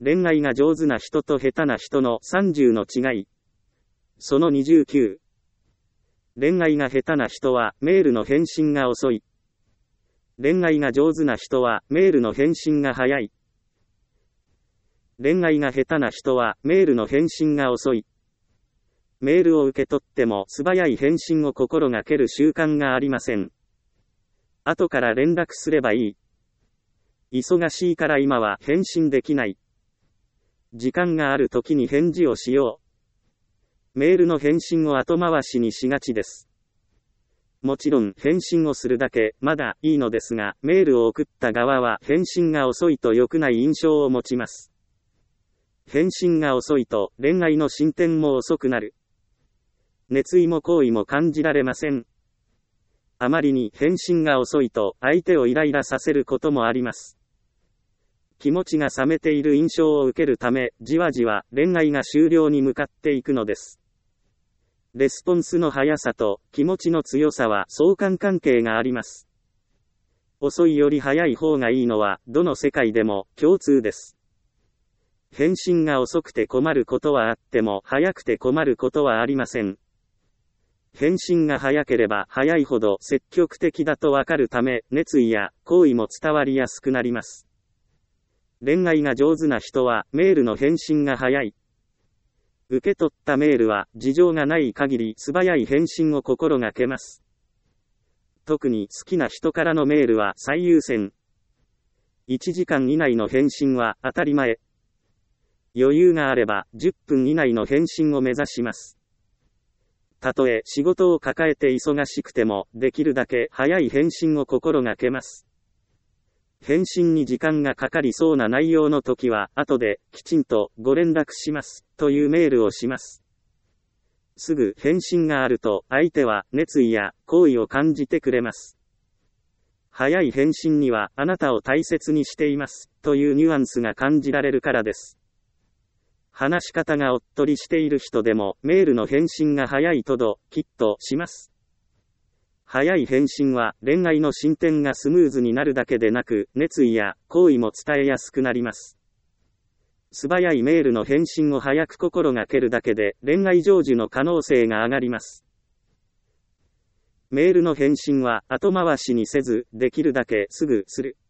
恋愛が上手な人と下手な人の30の違い。その29。恋愛が下手な人はメールの返信が遅い。恋愛が上手な人はメールの返信が早い。恋愛が下手な人はメールの返信が遅い。メールを受け取っても素早い返信を心がける習慣がありません。後から連絡すればいい。忙しいから今は返信できない。時間がある時に返事をしよう。メールの返信を後回しにしがちです。もちろん返信をするだけまだいいのですが、メールを送った側は返信が遅いと良くない印象を持ちます。返信が遅いと恋愛の進展も遅くなる。熱意も好意も感じられません。あまりに返信が遅いと相手をイライラさせることもあります。気持ちが冷めている印象を受けるため、じわじわ恋愛が終了に向かっていくのです。レスポンスの速さと気持ちの強さは相関関係があります。遅いより早い方がいいのはどの世界でも共通です。返信が遅くて困ることはあっても早くて困ることはありません。返信が早ければ早いほど積極的だとわかるため、熱意や好意も伝わりやすくなります。恋愛が上手な人はメールの返信が早い。受け取ったメールは事情がない限り素早い返信を心がけます。特に好きな人からのメールは最優先。1時間以内の返信は当たり前。余裕があれば10分以内の返信を目指します。たとえ仕事を抱えて忙しくても、できるだけ早い返信を心がけます。返信に時間がかかりそうな内容の時は、後できちんとご連絡しますというメールをします。すぐ返信があると、相手は熱意や好意を感じてくれます。早い返信には、あなたを大切にしていますというニュアンスが感じられるからです。話し方がおっとりしている人でもメールの返信が早いときっとします。早い返信は恋愛の進展がスムーズになるだけでなく、熱意や好意も伝えやすくなります。素早いメールの返信を早く心がけるだけで恋愛成就の可能性が上がります。メールの返信は後回しにせず、できるだけすぐする。